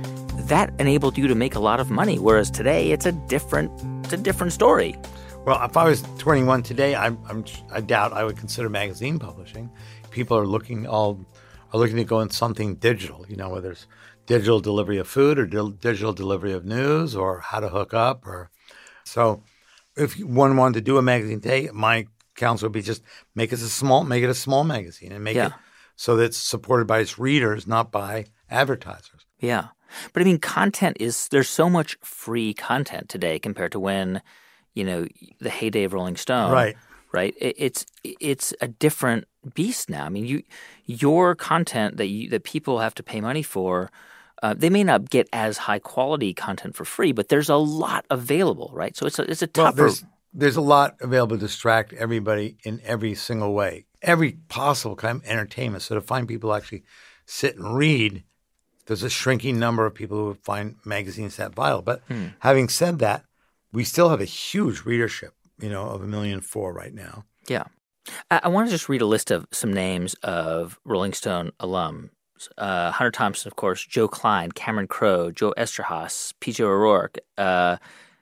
that enabled you to make a lot of money. Whereas today, it's a different, it's a different story. Well, if I was twenty-one today, I, I'm, I doubt I would consider magazine publishing. People are looking all are looking to go in something digital, you know, whether it's digital delivery of food or di- digital delivery of news or how to hook up. Or so, if one wanted to do a magazine today, my counsel would be just make it a small, make it a small magazine and make yeah. it so that it's supported by its readers, not by advertisers. Yeah, but I mean, content is there's so much free content today compared to when. You know, the heyday of Rolling Stone, right? Right. It, it's it's a different beast now. I mean, you your content that you that people have to pay money for, uh, they may not get as high quality content for free, but there's a lot available, right? So it's a, it's a tougher. Well, there's, there's a lot available to distract everybody in every single way, every possible kind of entertainment. So to find people actually sit and read, there's a shrinking number of people who find magazines that vital. But hmm. having said that, we still have a huge readership, you know, of a million four right now. Yeah. I, I want to just read a list of some names of Rolling Stone alums. Uh, Hunter Thompson, of course, Joe Klein, Cameron Crowe, Joe Esterhaas, P J O'Rourke, uh,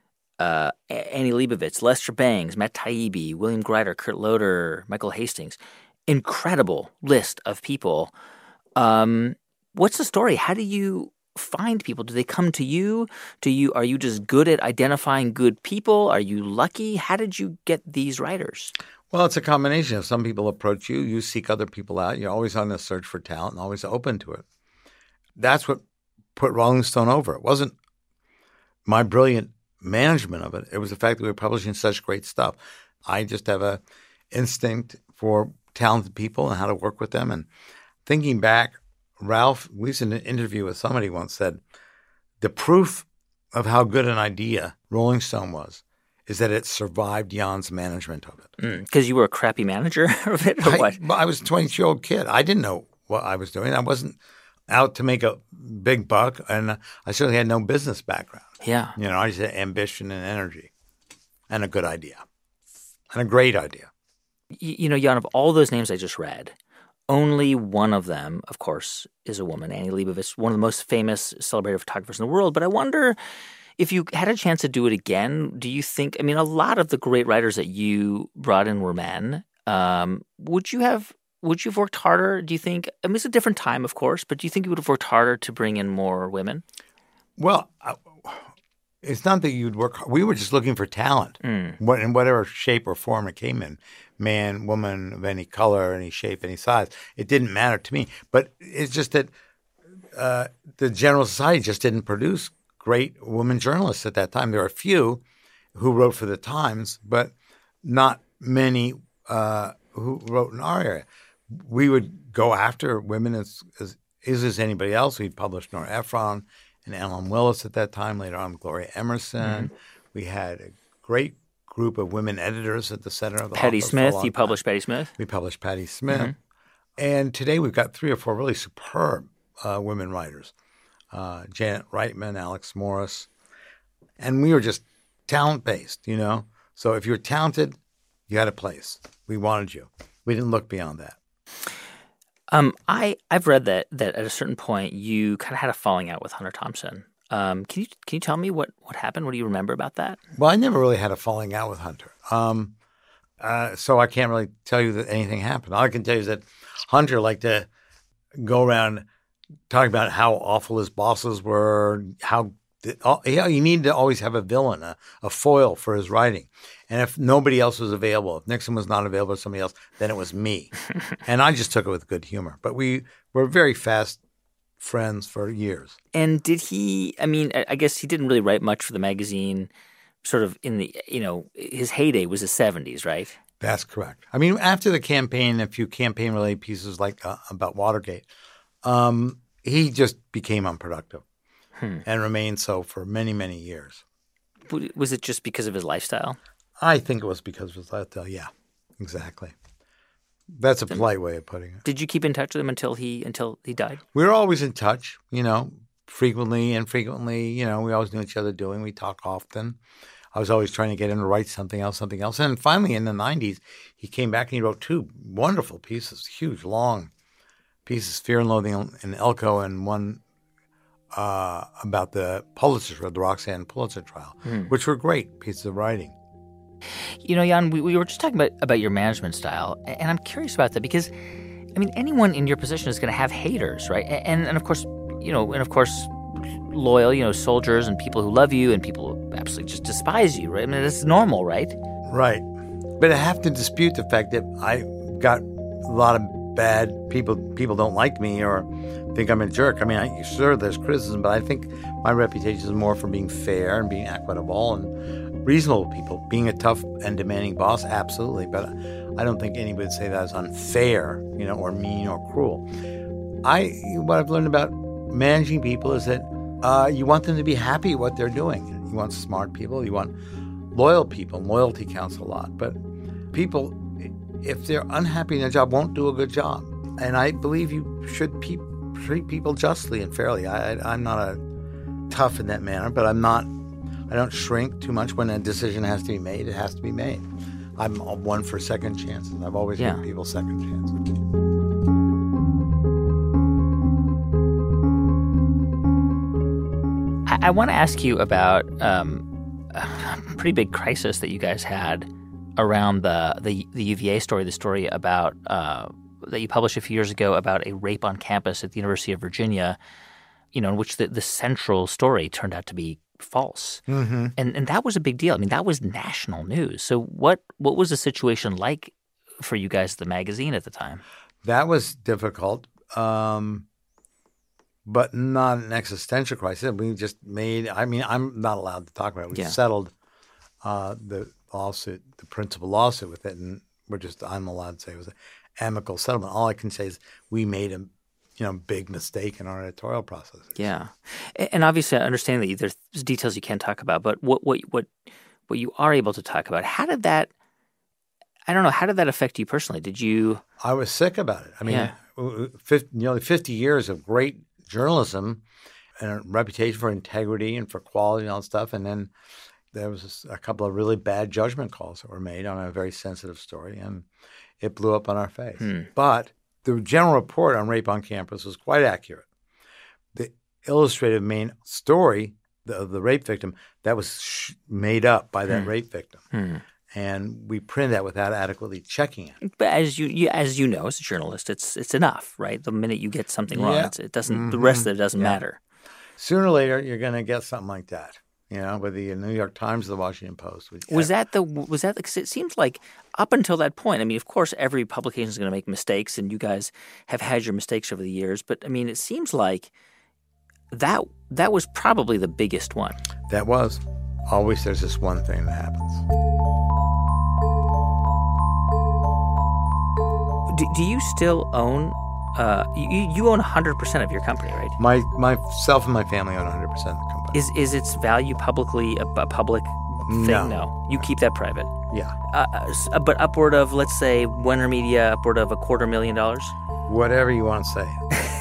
uh, Annie Leibovitz, Lester Bangs, Matt Taibbi, William Greider, Kurt Loder, Michael Hastings. Incredible list of people. Um, what's the story? How do you find people? Do they come to you? Do you are you just good at identifying good people? Are you lucky? How did you get these writers? Well, it's a combination. If some people approach you, you seek other people out. You're always on the search for talent and always open to it. That's what put Rolling Stone over. It wasn't my brilliant management of it. It was the fact that we were publishing such great stuff. I just have a instinct for talented people and how to work with them. And thinking back, Ralph, we was in an interview with somebody once said, the proof of how good an idea Rolling Stone was is that it survived Jan's management of it. Because mm, you were a crappy manager of it, or I, what? I was a twenty-two-year-old kid. I didn't know what I was doing. I wasn't out to make a big buck, and I certainly had no business background. Yeah. You know, I just had ambition and energy and a good idea and a great idea. You, you know, Jan, of all those names I just read, only one of them, of course, is a woman, Annie Leibovitz, one of the most famous celebrated photographers in the world. But I wonder if you had a chance to do it again, do you think – I mean, a lot of the great writers that you brought in were men. Um, would you have – would you have worked harder, do you think? I mean, it's a different time, of course, but do you think you would have worked harder to bring in more women? Well, uh, it's not that you'd work – we were just looking for talent Mm. what, in whatever shape or form it came in. Man, woman, of any color, any shape, any size. It didn't matter to me. But it's just that uh, the general society just didn't produce great women journalists at that time. There are a few who wrote for the Times, but not many uh, who wrote in our area. We would go after women as, as easy as anybody else. We published Nora Ephron and Ellen Willis at that time, later on Gloria Emerson. Mm-hmm. We had a great group of women editors at the center of the Patti office. Smith, you time. published Patti Smith? We published Patti Smith. Mm-hmm. And today we've got three or four really superb uh, women writers. Uh, Janet Reitman, Alex Morris. And we were just talent-based, you know. So if you were talented, you had a place. We wanted you. We didn't look beyond that. Um, I, I've read that that at a certain point you kind of had a falling out with Hunter Thompson. Um, can you can you tell me what, what happened? What do you remember about that? Well, I never really had a falling out with Hunter. Um, uh, so I can't really tell you that anything happened. All I can tell you is that Hunter liked to go around talking about how awful his bosses were, how yeah, you need to always have a villain, a, a foil for his writing. And if nobody else was available, if Nixon was not available or somebody else, then it was me. And I just took it with good humor. But we were very fast friends for years. And did he, I mean, I guess he didn't really write much for the magazine sort of in the, you know, his heyday was the seventies, right? That's correct. I mean, after the campaign, a few campaign-related pieces like uh, about Watergate, um, he just became unproductive hmm. and remained so for many, many years. Was it just because of his lifestyle? I think it was because of his lifestyle, yeah, exactly. That's a polite way of putting it. Did you keep in touch with him until he until he died? We were always in touch, you know, frequently, infrequently. You know, we always knew each other doing. We talk often. I was always trying to get him to write something else, something else. And finally, in the nineties, he came back and he wrote two wonderful pieces, huge, long pieces, Fear and Loathing in Elko, and one uh, about the Pulitzer, the Roxanne Pulitzer trial, mm. which were great pieces of writing. You know, Jan, we, we were just talking about, about your management style, and I'm curious about that because, I mean, anyone in your position is going to have haters, right? And, and of course, you know, and of course, loyal, you know, soldiers and people who love you and people who absolutely just despise you, right? I mean, it's normal, right? Right. But I have to dispute the fact that I got a lot of bad people. People don't like me or think I'm a jerk. I mean, I, sure, there's criticism, but I think my reputation is more for being fair and being equitable and reasonable people. Being a tough and demanding boss, absolutely. But I don't think anybody would say that is unfair, you know, or mean or cruel. I what I've learned about managing people is that uh, you want them to be happy what they're doing. You want smart people. You want loyal people. Loyalty counts a lot. But people, if they're unhappy in their job, won't do a good job. And I believe you should pe- treat people justly and fairly. I, I, I'm not a tough in that manner, but I'm not. I don't shrink too much when a decision has to be made. It has to be made. I'm one for second chances. I've always yeah. given people second chances. I, I want to ask you about um, a pretty big crisis that you guys had around the the, the U V A story, the story about uh, that you published a few years ago about a rape on campus at the University of Virginia, you know, in which the, the central story turned out to be false. Mm-hmm. And and that was a big deal. I mean, that was national news. So what what was the situation like for you guys at the magazine at the time? That was difficult, um, but not an existential crisis. We just made – I mean, I'm not allowed to talk about it. We yeah. settled uh, the lawsuit, the principal lawsuit with it, and we're just – I'm allowed to say it was an amicable settlement. All I can say is we made a – you know, big mistake in our editorial process. Yeah, and obviously, I understand that there's details you can't talk about. But what what what what you are able to talk about? How did that? I don't know. How did that affect you personally? Did you? I was sick about it. I mean, yeah. fifty, nearly fifty years of great journalism and a reputation for integrity and for quality and all that stuff. And then there was a couple of really bad judgment calls that were made on a very sensitive story, and it blew up on our face. Hmm. But the general report on rape on campus was quite accurate. The illustrative main story of the, the rape victim, that was sh- made up by that hmm. rape victim. Hmm. And we printed that without adequately checking it. But as you, you as you know, as a journalist, it's it's enough, right? The minute you get something wrong, yeah. it's, it doesn't. Mm-hmm. The rest of it doesn't yeah. matter. Sooner or later, you're going to get something like that. You know, with the New York Times or the Washington Post. Was that the was that because it seems like up until that point, I mean, of course, every publication is going to make mistakes, and you guys have had your mistakes over the years. But I mean, it seems like that that was probably the biggest one. That was. Always, there's this one thing that happens. Do, do you still own? Uh, you you own one hundred percent of your company, right? My myself and my family own one hundred percent of the company. Is is its value publicly a, a public thing? No. no. You keep that private? Yeah. Uh, uh, but upward of, let's say, Wenner Media, upward of a quarter million dollars? Whatever you want to say.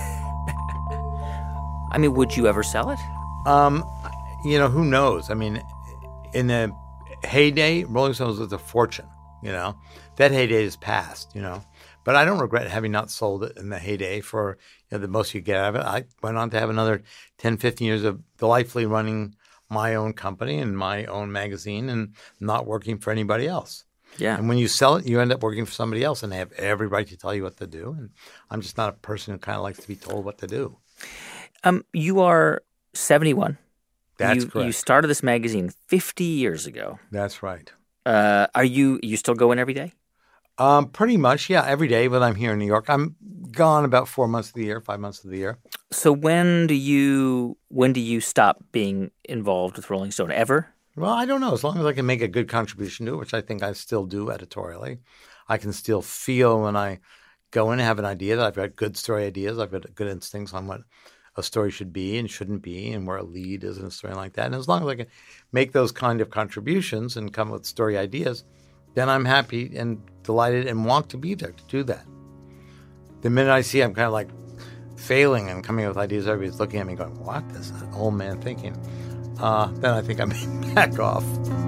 I mean, would you ever sell it? Um, you know, who knows? I mean, in the heyday, Rolling Stones was a fortune, you know. That heyday is past, you know. But I don't regret having not sold it in the heyday for, you know, the most you get out of it. I went on to have another ten, fifteen years of delightfully running my own company and my own magazine and not working for anybody else. Yeah. And when you sell it, you end up working for somebody else, and they have every right to tell you what to do. And I'm just not a person who kind of likes to be told what to do. Um, you are seventy-one. That's you, correct. You started this magazine fifty years ago. That's right. Uh, are you you still go in every day? Um, pretty much, yeah, every day when I'm here in New York. I'm gone about four months of the year, five months of the year. So when do you when do you stop being involved with Rolling Stone? Ever? Well, I don't know. As long as I can make a good contribution to it, which I think I still do editorially, I can still feel when I go in and have an idea that I've got good story ideas. I've got good instincts on what a story should be and shouldn't be and where a lead is in a story like that. And as long as I can make those kind of contributions and come with story ideas, then I'm happy and delighted and want to be there to do that. The minute I see I'm kind of like failing and coming up with ideas, everybody's looking at me going, what is that old man thinking? Uh, then I think I may back off.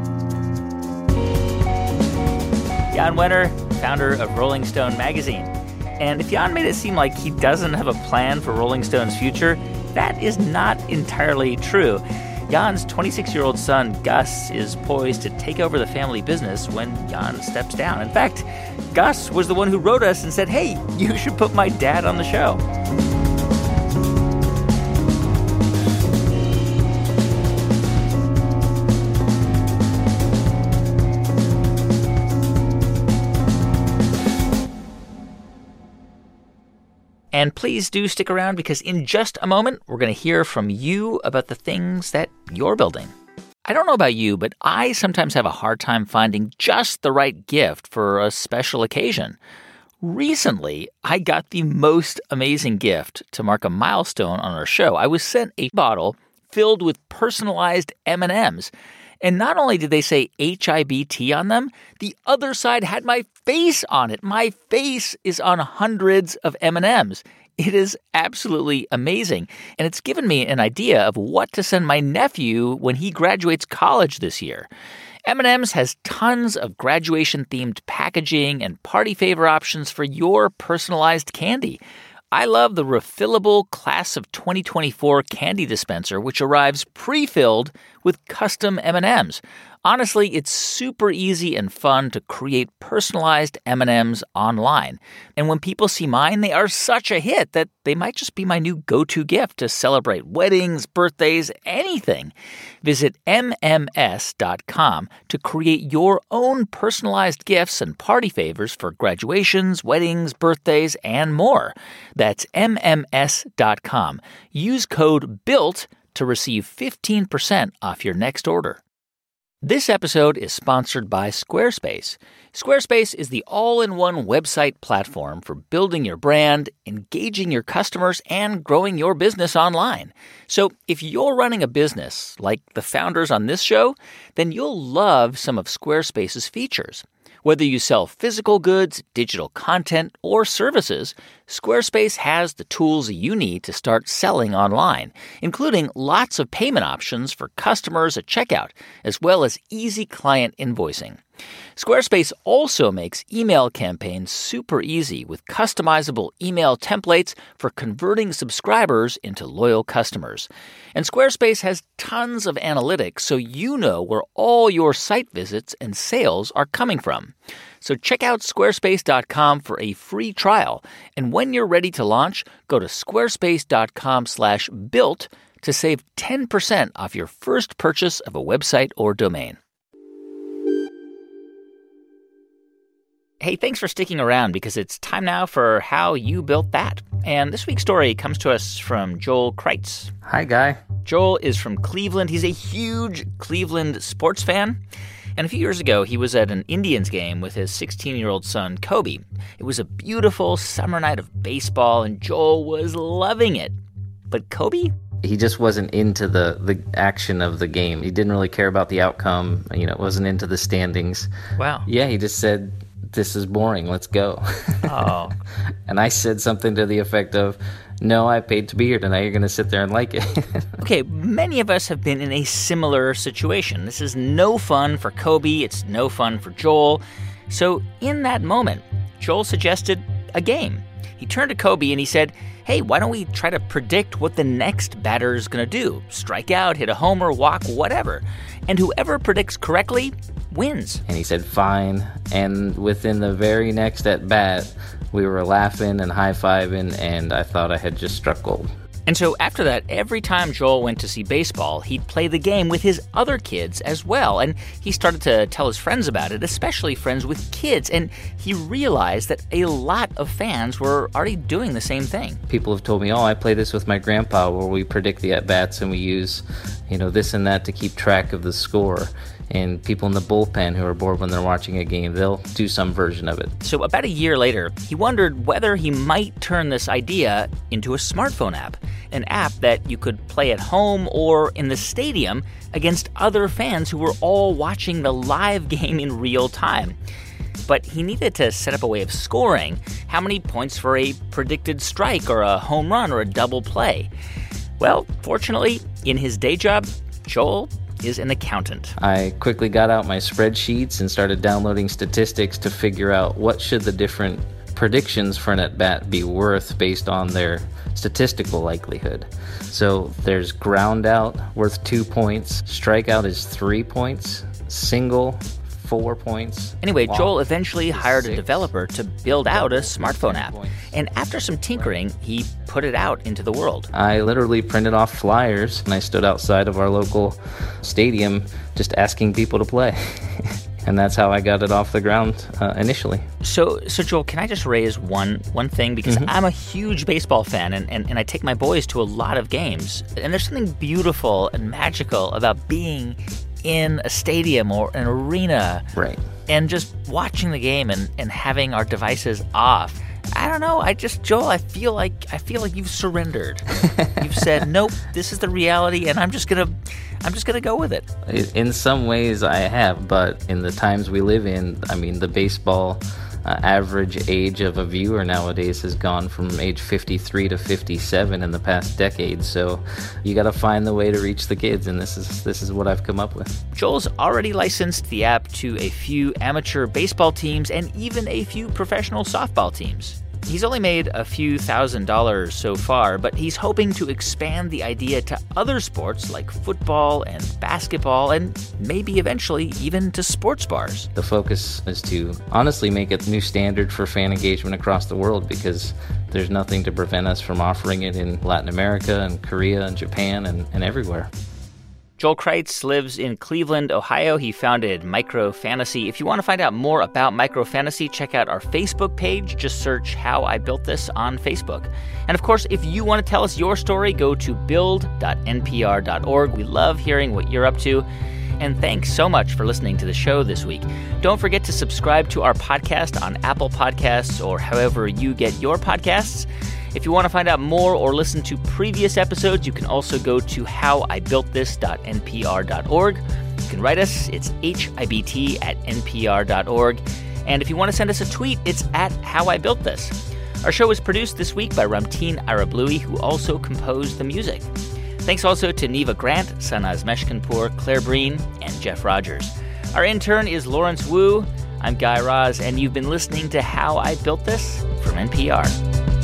Jan Wenner, founder of Rolling Stone magazine. And if Jan made it seem like he doesn't have a plan for Rolling Stone's future, that is not entirely true. Jan's twenty-six-year-old son, Gus, is poised to take over the family business when Jan steps down. In fact, Gus was the one who wrote us and said, hey, you should put my dad on the show. And please do stick around because in just a moment, we're going to hear from you about the things that you're building. I don't know about you, but I sometimes have a hard time finding just the right gift for a special occasion. Recently, I got the most amazing gift to mark a milestone on our show. I was sent a bottle filled with personalized M and M's. And not only did they say H I B T on them, the other side had my face on it. My face is on hundreds of M and M's. It is absolutely amazing. And it's given me an idea of what to send my nephew when he graduates college this year. M and M's has tons of graduation-themed packaging and party favor options for your personalized candy. I love the refillable Class of twenty twenty-four candy dispenser, which arrives pre-filled with custom M and M's. Honestly, it's super easy and fun to create personalized M and M's online. And when people see mine, they are such a hit that they might just be my new go-to gift to celebrate weddings, birthdays, anything. Visit M M S dot com to create your own personalized gifts and party favors for graduations, weddings, birthdays, and more. That's M M S dot com. Use code BUILT to receive fifteen percent off your next order. This episode is sponsored by Squarespace. Squarespace is the all-in-one website platform for building your brand, engaging your customers, and growing your business online. So if you're running a business like the founders on this show, then you'll love some of Squarespace's features. Whether you sell physical goods, digital content, or services, Squarespace has the tools you need to start selling online, including lots of payment options for customers at checkout, as well as easy client invoicing. Squarespace also makes email campaigns super easy with customizable email templates for converting subscribers into loyal customers. And Squarespace has tons of analytics so you know where all your site visits and sales are coming from. So check out squarespace dot com for a free trial. And when you're ready to launch, go to squarespace dot com slash built to save ten percent off your first purchase of a website or domain. Hey, thanks for sticking around because it's time now for How You Built That. And this week's story comes to us from Joel Kreitz. Hi, Guy. Joel is from Cleveland. He's a huge Cleveland sports fan. And a few years ago, he was at an Indians game with his sixteen-year-old son, Kobe. It was a beautiful summer night of baseball, and Joel was loving it. But Kobe? He just wasn't into the, the action of the game. He didn't really care about the outcome. You know, wasn't into the standings. Wow. Yeah, he just said, "This is boring. Let's go." Oh. And I said something to the effect of, "No, I paid to be here tonight. You're going to sit there and like it." Okay, many of us have been in a similar situation. This is no fun for Kobe. It's no fun for Joel. So in that moment, Joel suggested a game. He turned to Kobe and he said, "Hey, why don't we try to predict what the next batter is going to do? Strike out, hit a homer, walk, whatever. And whoever predicts correctly wins." And he said, "Fine." And within the very next at-bat, we were laughing and high-fiving, and I thought I had just struck gold. And so after that, every time Joel went to see baseball, he'd play the game with his other kids as well. And he started to tell his friends about it, especially friends with kids. And he realized that a lot of fans were already doing the same thing. People have told me, "Oh, I play this with my grandpa where we predict the at-bats and we use, you know, this and that to keep track of the score." And people in the bullpen who are bored when they're watching a game, they'll do some version of it. So about a year later, he wondered whether he might turn this idea into a smartphone app, an app that you could play at home or in the stadium against other fans who were all watching the live game in real time. But he needed to set up a way of scoring. How many points for a predicted strike or a home run or a double play? Well, fortunately, in his day job, Joel is an accountant. I quickly got out my spreadsheets and started downloading statistics to figure out what should the different predictions for an at-bat be worth based on their statistical likelihood. So there's ground out worth two points, strikeout is three points, single four points. Anyway, Wow. Joel eventually hired Six. a developer to build out a smartphone app. And after some tinkering, he put it out into the world. I literally printed off flyers and I stood outside of our local stadium just asking people to play. And that's how I got it off the ground uh, initially. So, so Joel, can I just raise one one thing? Because mm-hmm. I'm a huge baseball fan, and, and, and I take my boys to a lot of games. And there's something beautiful and magical about being in a stadium or an arena. Right. And just watching the game and, and having our devices off. I don't know. I just, Joel, I feel like I feel like you've surrendered. You've said, nope, this is the reality, and I'm just gonna, I'm just gonna go with it. In some ways, I have, but in the times we live in, I mean, the baseball uh, average age of a viewer nowadays has gone from age fifty-three to fifty-seven in the past decade. So you got to find the way to reach the kids, and this is this is what I've come up with. Joel's already licensed the app to a few amateur baseball teams and even a few professional softball teams. He's only made a few thousand dollars so far, but he's hoping to expand the idea to other sports like football and basketball and maybe eventually even to sports bars. The focus is to honestly make a new standard for fan engagement across the world because there's nothing to prevent us from offering it in Latin America and Korea and Japan and, and everywhere. Joel Kreitz lives in Cleveland, Ohio. He founded Micro Fantasy. If you want to find out more about Micro Fantasy, check out our Facebook page. Just search How I Built This on Facebook. And of course, if you want to tell us your story, go to build dot n p r dot org. We love hearing what you're up to. And thanks so much for listening to the show this week. Don't forget to subscribe to our podcast on Apple Podcasts or however you get your podcasts. If you want to find out more or listen to previous episodes, you can also go to how I built this dot n p r dot org. You can write us. It's H I B T at n p r dot org. And if you want to send us a tweet, it's at How I Built This. Our show was produced this week by Ramteen Arablouei, who also composed the music. Thanks also to Neva Grant, Sanaz Meshkinpour, Claire Breen, and Jeff Rogers. Our intern is Lawrence Wu. I'm Guy Raz, and you've been listening to How I Built This from N P R.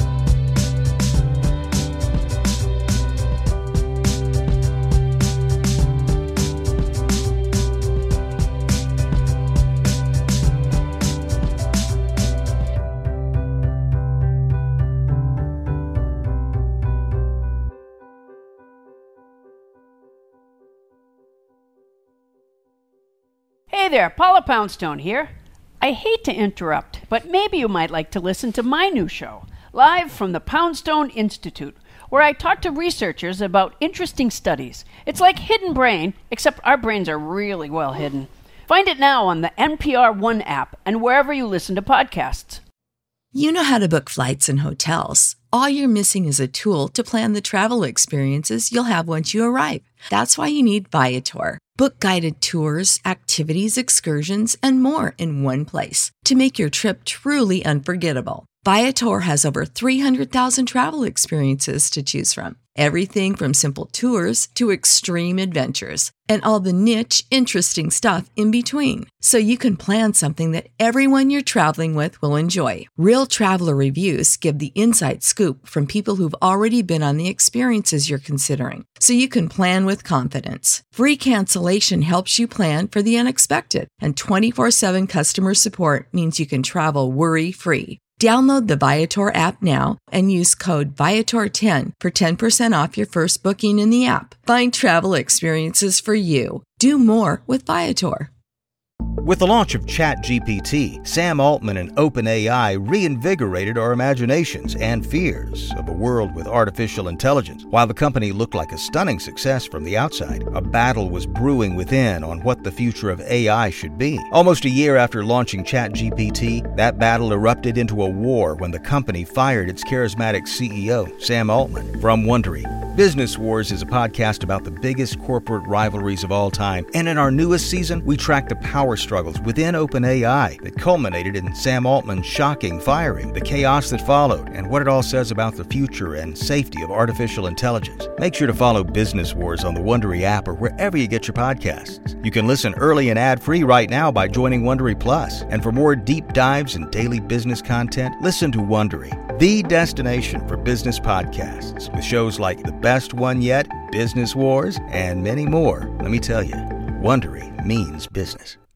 Hey there, Paula Poundstone here. I hate to interrupt, but maybe you might like to listen to my new show, live from the Poundstone Institute, where I talk to researchers about interesting studies. It's like Hidden Brain, except our brains are really well hidden. Find it now on the N P R One app and wherever you listen to podcasts. You know how to book flights and hotels. All you're missing is a tool to plan the travel experiences you'll have once you arrive. That's why you need Viator. Book guided tours, activities, excursions, and more in one place to make your trip truly unforgettable. Viator has over three hundred thousand travel experiences to choose from. Everything from simple tours to extreme adventures and all the niche, interesting stuff in between. So you can plan something that everyone you're traveling with will enjoy. Real traveler reviews give the inside scoop from people who've already been on the experiences you're considering. So you can plan with confidence. Free cancellation helps you plan for the unexpected. And twenty-four seven customer support means you can travel worry-free. Download the Viator app now and use code Viator ten for ten percent off your first booking in the app. Find travel experiences for you. Do more with Viator. With the launch of ChatGPT, Sam Altman and OpenAI reinvigorated our imaginations and fears of a world with artificial intelligence. While the company looked like a stunning success from the outside, a battle was brewing within on what the future of A I should be. Almost a year after launching ChatGPT, that battle erupted into a war when the company fired its charismatic C E O, Sam Altman. From Wondery, Business Wars is a podcast about the biggest corporate rivalries of all time, and in our newest season, we track the power struggles within OpenAI that culminated in Sam Altman's shocking firing, the chaos that followed, and what it all says about the future and safety of artificial intelligence. Make sure to follow Business Wars on the Wondery app or wherever you get your podcasts. You can listen early and ad-free right now by joining Wondery Plus. And for more deep dives and daily business content, listen to Wondery, the destination for business podcasts, with shows like The Best One Yet, Business Wars, and many more. Let me tell you, Wondery means business.